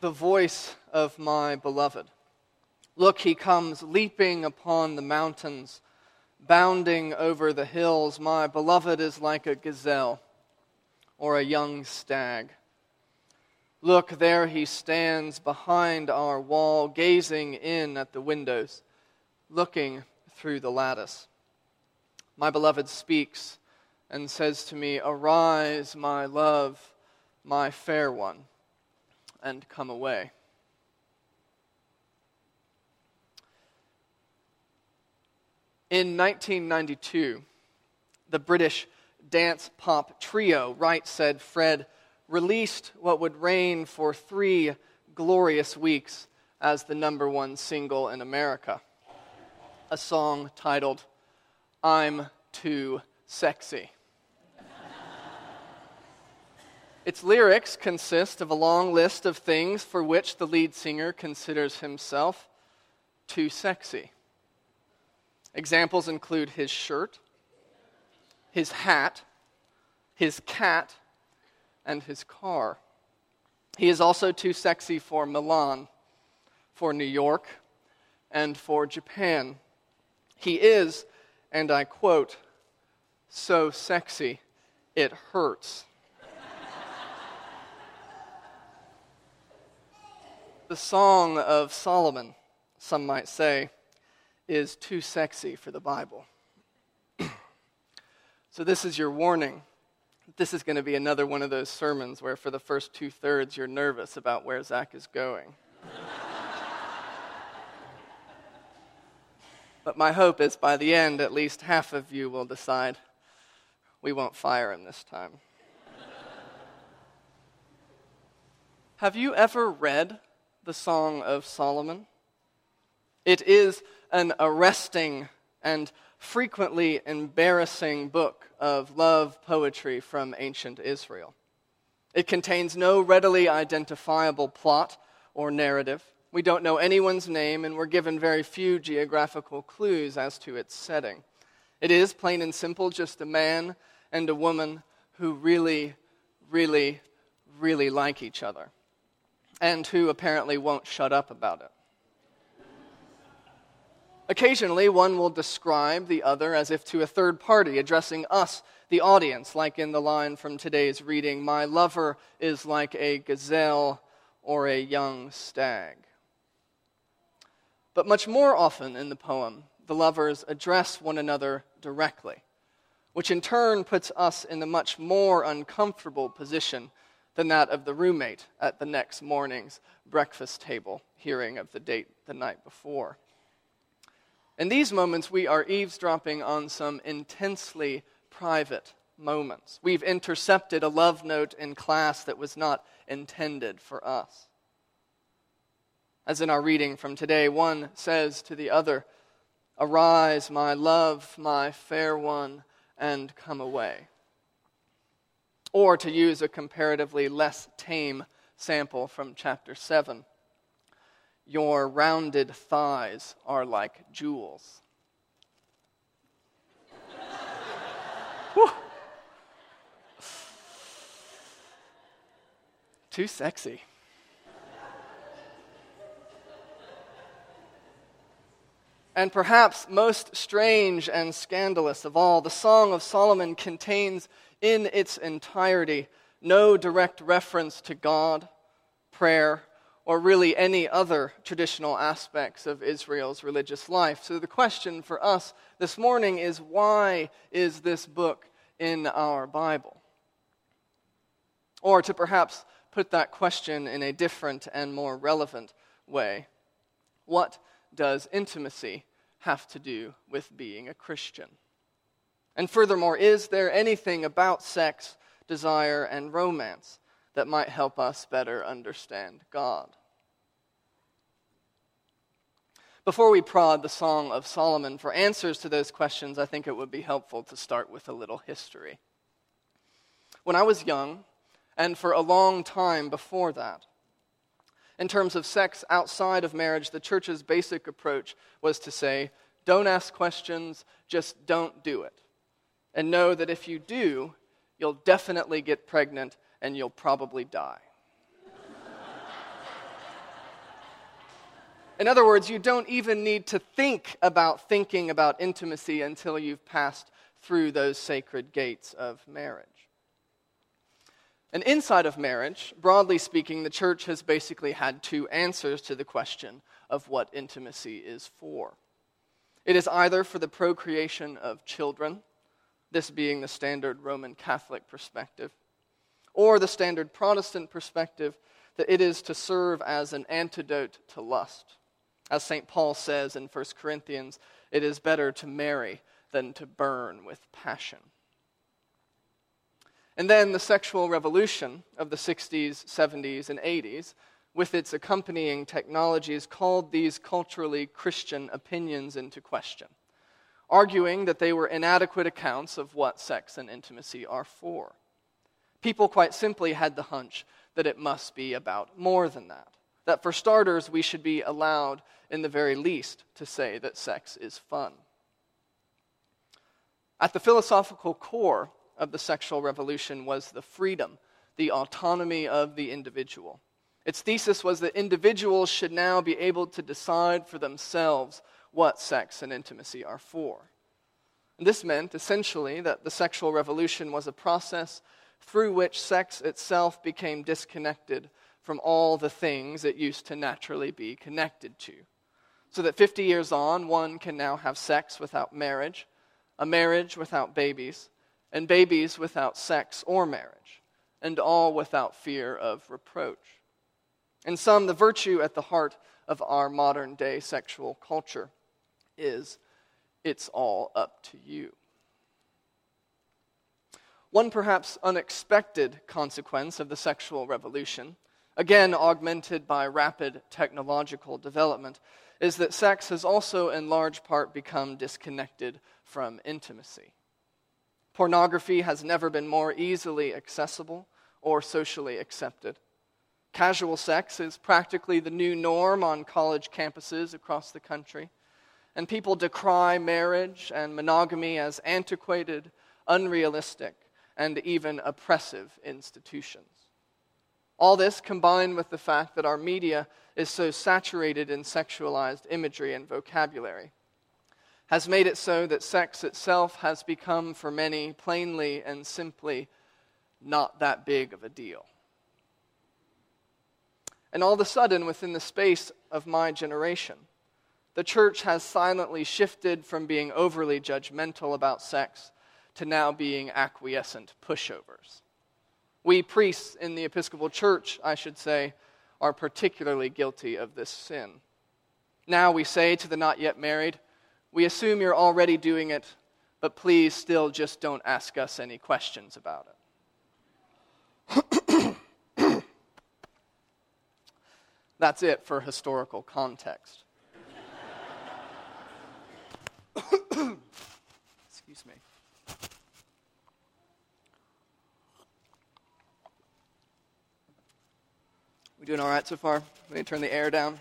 the voice of my beloved. Look, he comes leaping upon the mountains, bounding over the hills. My beloved is like a gazelle or a young stag. Look, there he stands behind our wall, gazing in at the windows, looking through the lattice. My beloved speaks and says to me, "Arise, my love, my fair one, and come away." In 1992, the British dance pop trio Right Said Fred released what would reign for 3 glorious weeks as the #1 single in America, a song titled, "I'm Too Sexy." Its lyrics consist of a long list of things for which the lead singer considers himself too sexy. Examples include his shirt, his hat, his cat, and his car. He is also too sexy for Milan, for New York, and for Japan. He is, and I quote, "so sexy, it hurts." The Song of Solomon, some might say, is too sexy for the Bible. So this is your warning. This is going to be another one of those sermons where for the first 2/3 you're nervous about where Zach is going. But my hope is by the end, at least half of you will decide, we won't fire him this time. Have you ever read the Song of Solomon? It is an arresting and frequently embarrassing book of love poetry from ancient Israel. It contains no readily identifiable plot or narrative. We don't know anyone's name, and we're given very few geographical clues as to its setting. It is, plain and simple, just a man and a woman who really, really, really like each other, and who apparently won't shut up about it. Occasionally, one will describe the other as if to a third party, addressing us, the audience, like in the line from today's reading, "My lover is like a gazelle or a young stag." But much more often in the poem, the lovers address one another directly, which in turn puts us in a much more uncomfortable position than that of the roommate at the next morning's breakfast table, hearing of the date the night before. In these moments, we are eavesdropping on some intensely private moments. We've intercepted a love note in class that was not intended for us. As in our reading from today, one says to the other, "Arise, my love, my fair one, and come away." Or to use a comparatively less tame sample from chapter 7, "Your rounded thighs are like jewels." Whew. Too sexy. And perhaps most strange and scandalous of all, the Song of Solomon contains in its entirety no direct reference to God, prayer, or really any other traditional aspects of Israel's religious life. So the question for us this morning is, why is this book in our Bible? Or to perhaps put that question in a different and more relevant way, what does intimacy have to do with being a Christian? And furthermore, is there anything about sex, desire, and romance that might help us better understand God? Before we prod the Song of Solomon for answers to those questions, I think it would be helpful to start with a little history. When I was young, and for a long time before that, in terms of sex outside of marriage, the church's basic approach was to say, don't ask questions, just don't do it. And know that if you do, you'll definitely get pregnant and you'll probably die. In other words, you don't even need to think about thinking about intimacy until you've passed through those sacred gates of marriage. And inside of marriage, broadly speaking, the church has basically had two answers to the question of what intimacy is for. It is either for the procreation of children, this being the standard Roman Catholic perspective, or the standard Protestant perspective that it is to serve as an antidote to lust. As St. Paul says in 1 Corinthians, it is better to marry than to burn with passion. And then the sexual revolution of the 60s, 70s, and 80s, with its accompanying technologies, called these culturally Christian opinions into question, arguing that they were inadequate accounts of what sex and intimacy are for. People quite simply had the hunch that it must be about more than that. That for starters, we should be allowed, in the very least, to say that sex is fun. At the philosophical core of the sexual revolution was the freedom, the autonomy of the individual. Its thesis was that individuals should now be able to decide for themselves what sex and intimacy are for. And this meant, essentially, that the sexual revolution was a process through which sex itself became disconnected from all the things it used to naturally be connected to. So that 50 years on, one can now have sex without marriage, a marriage without babies, and babies without sex or marriage, and all without fear of reproach. In sum, the virtue at the heart of our modern-day sexual culture is, it's all up to you. One perhaps unexpected consequence of the sexual revolution, again augmented by rapid technological development, is that sex has also in large part become disconnected from intimacy. Pornography has never been more easily accessible or socially accepted. Casual sex is practically the new norm on college campuses across the country, and people decry marriage and monogamy as antiquated, unrealistic, and even oppressive institutions. All this, combined with the fact that our media is so saturated in sexualized imagery and vocabulary, has made it so that sex itself has become, for many, plainly and simply not that big of a deal. And all of a sudden, within the space of my generation, the church has silently shifted from being overly judgmental about sex to now being acquiescent pushovers. We priests in the Episcopal Church, I should say, are particularly guilty of this sin. Now we say to the not yet married, we assume you're already doing it, but please still just don't ask us any questions about it. That's it for historical context. Excuse me. We doing all right so far? Let me turn the air down.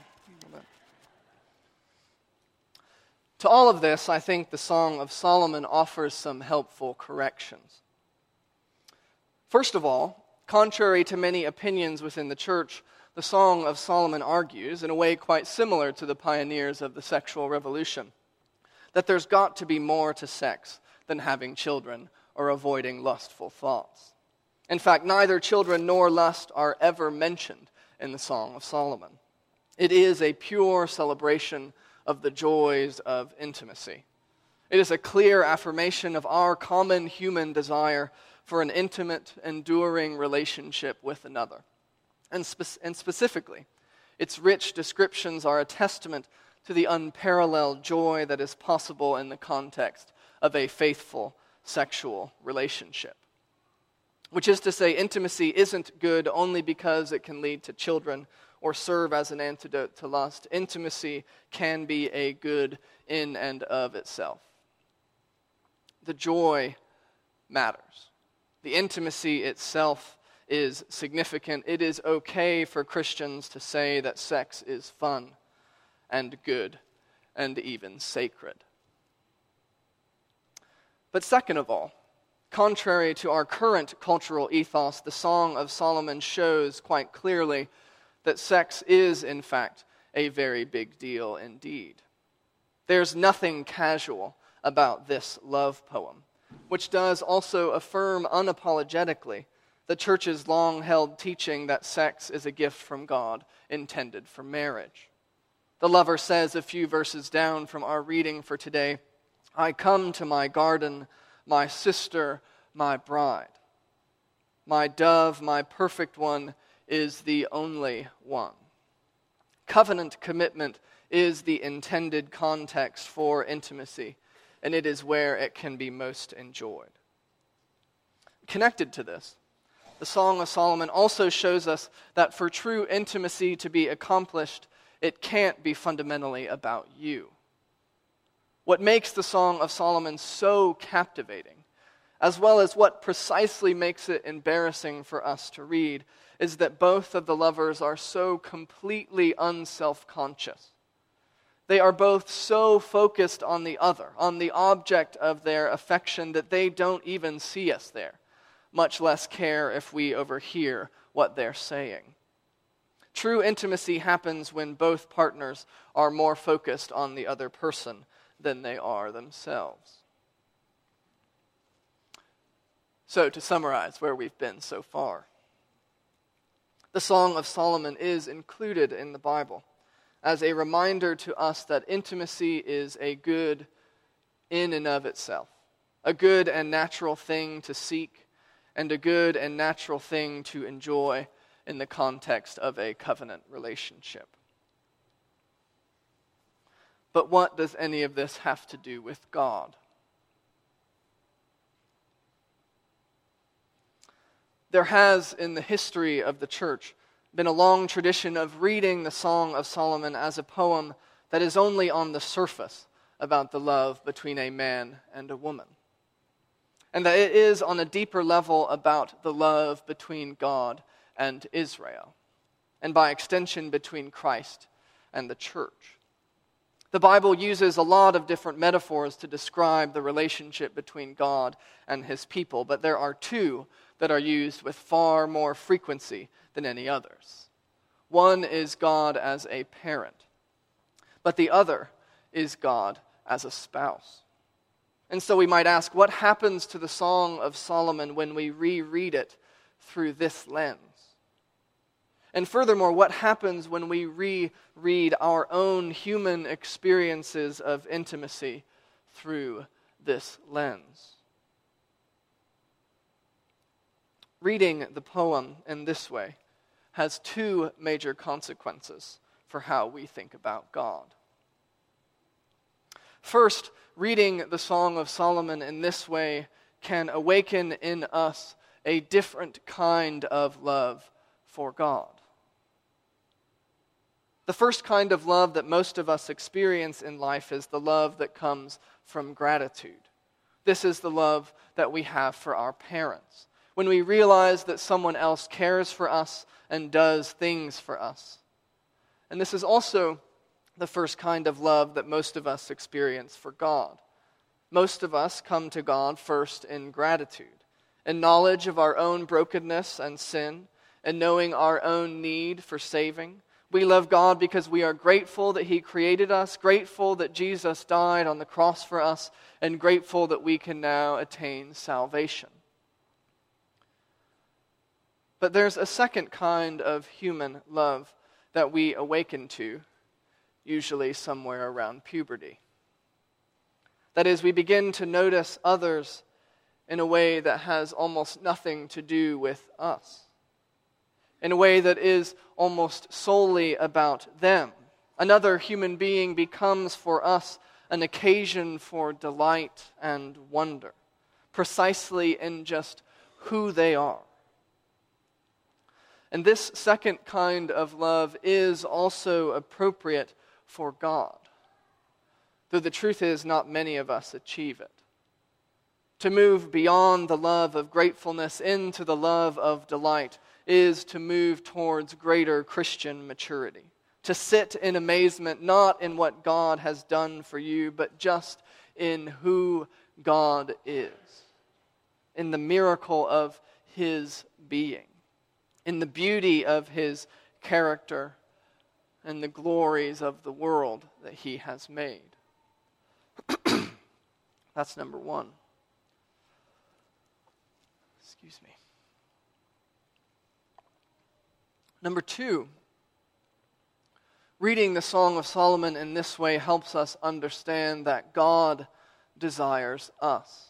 To all of this, I think the Song of Solomon offers some helpful corrections. First of all, contrary to many opinions within the church, the Song of Solomon argues, in a way quite similar to the pioneers of the sexual revolution, that there's got to be more to sex than having children or avoiding lustful thoughts. In fact, neither children nor lust are ever mentioned in the Song of Solomon. It is a pure celebration of the joys of intimacy. It is a clear affirmation of our common human desire for an intimate, enduring relationship with another. And specifically, its rich descriptions are a testament to the unparalleled joy that is possible in the context of a faithful sexual relationship. Which is to say, intimacy isn't good only because it can lead to children or serve as an antidote to lust. Intimacy can be a good in and of itself. The joy matters. The intimacy itself is significant. It is okay for Christians to say that sex is fun and good and even sacred. But second of all, contrary to our current cultural ethos, the Song of Solomon shows quite clearly that sex is, in fact, a very big deal indeed. There's nothing casual about this love poem, which does also affirm unapologetically the church's long-held teaching that sex is a gift from God intended for marriage. The lover says a few verses down from our reading for today, "I come to my garden, my sister, my bride. My dove, my perfect one, is the only one." Covenant commitment is the intended context for intimacy, and it is where it can be most enjoyed. Connected to this, the Song of Solomon also shows us that for true intimacy to be accomplished, it can't be fundamentally about you. What makes the Song of Solomon so captivating, as well as what precisely makes it embarrassing for us to read, is that both of the lovers are so completely unself-conscious. They are both so focused on the other, on the object of their affection, that they don't even see us there, much less care if we overhear what they're saying. True intimacy happens when both partners are more focused on the other person than they are themselves. So, to summarize where we've been so far, the Song of Solomon is included in the Bible as a reminder to us that intimacy is a good in and of itself, a good and natural thing to seek, and a good and natural thing to enjoy in the context of a covenant relationship. But what does any of this have to do with God? There has, in the history of the church, been a long tradition of reading the Song of Solomon as a poem that is only on the surface about the love between a man and a woman, and that it is on a deeper level about the love between God and Israel, and by extension between Christ and the church. The Bible uses a lot of different metaphors to describe the relationship between God and his people, but there are two that are used with far more frequency than any others. One is God as a parent, but the other is God as a spouse. And so we might ask, what happens to the Song of Solomon when we reread it through this lens? And furthermore, what happens when we reread our own human experiences of intimacy through this lens? Reading the poem in this way has two major consequences for how we think about God. First, reading the Song of Solomon in this way can awaken in us a different kind of love for God. The first kind of love that most of us experience in life is the love that comes from gratitude. This is the love that we have for our parents, when we realize that someone else cares for us and does things for us. And this is also the first kind of love that most of us experience for God. Most of us come to God first in gratitude, in knowledge of our own brokenness and sin, and knowing our own need for saving. We love God because we are grateful that He created us, grateful that Jesus died on the cross for us, and grateful that we can now attain salvation. But there's a second kind of human love that we awaken to, usually somewhere around puberty. That is, we begin to notice others in a way that has almost nothing to do with us, in a way that is almost solely about them. Another human being becomes for us an occasion for delight and wonder, precisely in just who they are. And this second kind of love is also appropriate for God, though the truth is not many of us achieve it. To move beyond the love of gratefulness into the love of delight is to move towards greater Christian maturity. To sit in amazement not in what God has done for you, but just in who God is, in the miracle of His being, in the beauty of His character and the glories of the world that he has made. That's number one. Excuse me. Number two, reading the Song of Solomon in this way helps us understand that God desires us.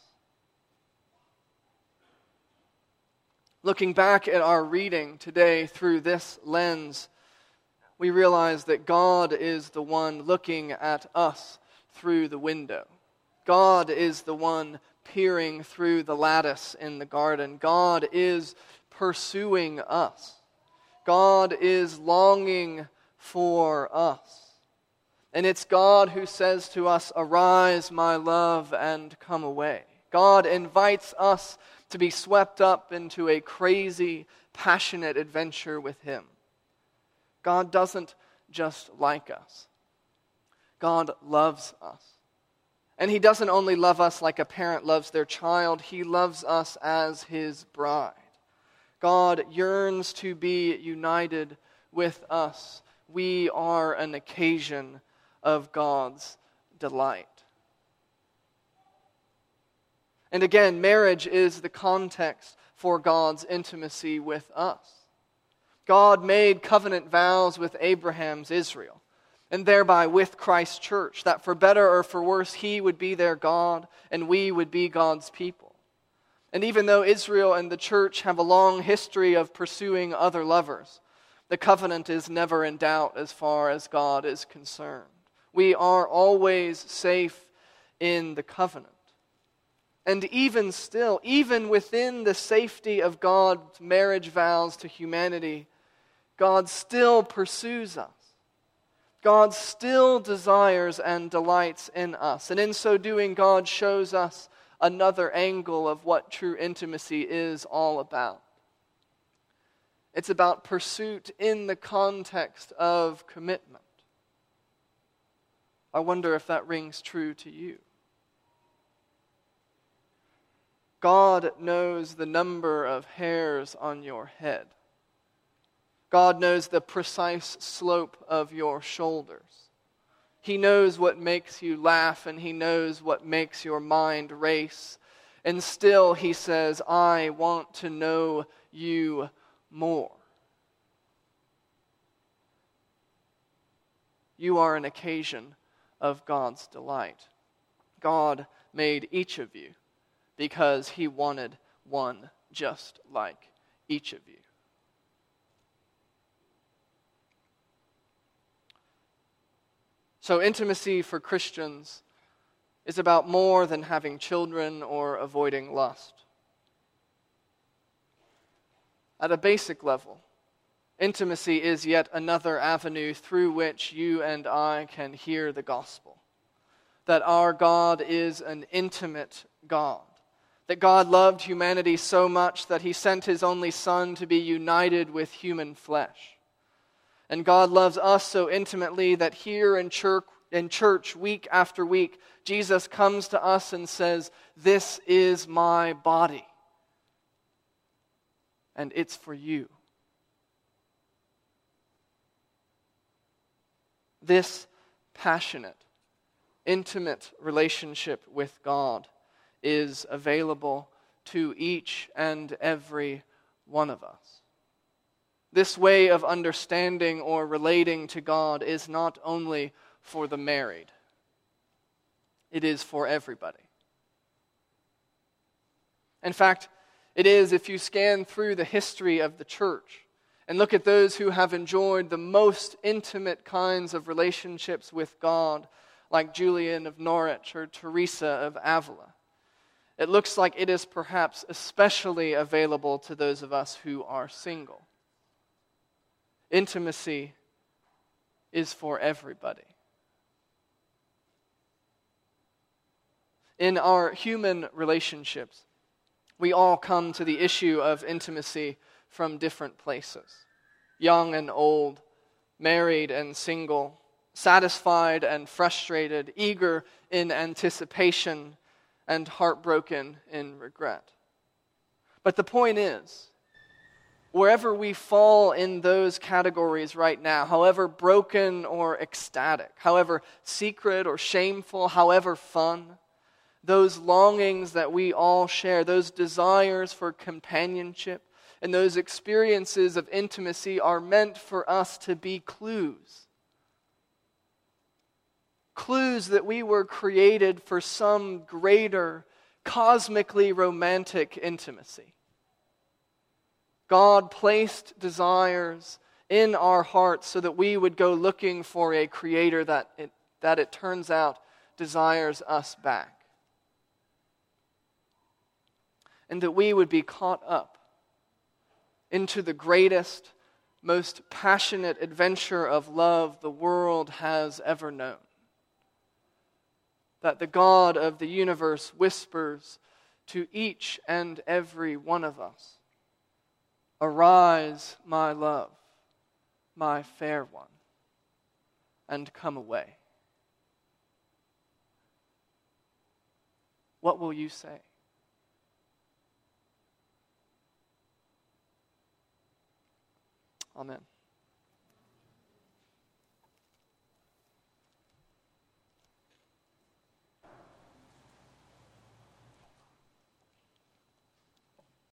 Looking back at our reading today through this lens, we realize that God is the one looking at us through the window. God is the one peering through the lattice in the garden. God is pursuing us. God is longing for us. And it's God who says to us, "Arise, my love, and come away." God invites us to be swept up into a crazy, passionate adventure with him. God doesn't just like us. God loves us. And he doesn't only love us like a parent loves their child, he loves us as his bride. God yearns to be united with us. We are an occasion of God's delight. And again, marriage is the context for God's intimacy with us. God made covenant vows with Abraham's Israel, and thereby with Christ's church, that for better or for worse, he would be their God, and we would be God's people. And even though Israel and the church have a long history of pursuing other lovers, the covenant is never in doubt as far as God is concerned. We are always safe in the covenant. And even still, even within the safety of God's marriage vows to humanity, God still pursues us. God still desires and delights in us. And in so doing, God shows us another angle of what true intimacy is all about. It's about pursuit in the context of commitment. I wonder if that rings true to you. God knows the number of hairs on your head. God knows the precise slope of your shoulders. He knows what makes you laugh, and he knows what makes your mind race. And still he says, "I want to know you more." You are an occasion of God's delight. God made each of you because he wanted one just like each of you. So intimacy for Christians is about more than having children or avoiding lust. At a basic level, intimacy is yet another avenue through which you and I can hear the gospel. That our God is an intimate God. That God loved humanity so much that he sent his only Son to be united with human flesh. And God loves us so intimately that here in church, week after week, Jesus comes to us and says, "This is my body, and it's for you." This passionate, intimate relationship with God is available to each and every one of us. This way of understanding or relating to God is not only for the married. It is for everybody. In fact, it is, if you scan through the history of the church and look at those who have enjoyed the most intimate kinds of relationships with God, like Julian of Norwich or Teresa of Avila, it looks like it is perhaps especially available to those of us who are single. Intimacy is for everybody. In our human relationships, we all come to the issue of intimacy from different places. Young and old, married and single, satisfied and frustrated, eager in anticipation and heartbroken in regret. But the point is wherever we fall in those categories right now, however broken or ecstatic, however secret or shameful, however fun, those longings that we all share, those desires for companionship, and those experiences of intimacy are meant for us to be clues. Clues that we were created for some greater, cosmically romantic intimacy. God placed desires in our hearts so that we would go looking for a creator that it turns out desires us back. And that we would be caught up into the greatest, most passionate adventure of love the world has ever known. That the God of the universe whispers to each and every one of us, "Arise, my love, my fair one, and come away." What will you say? Amen.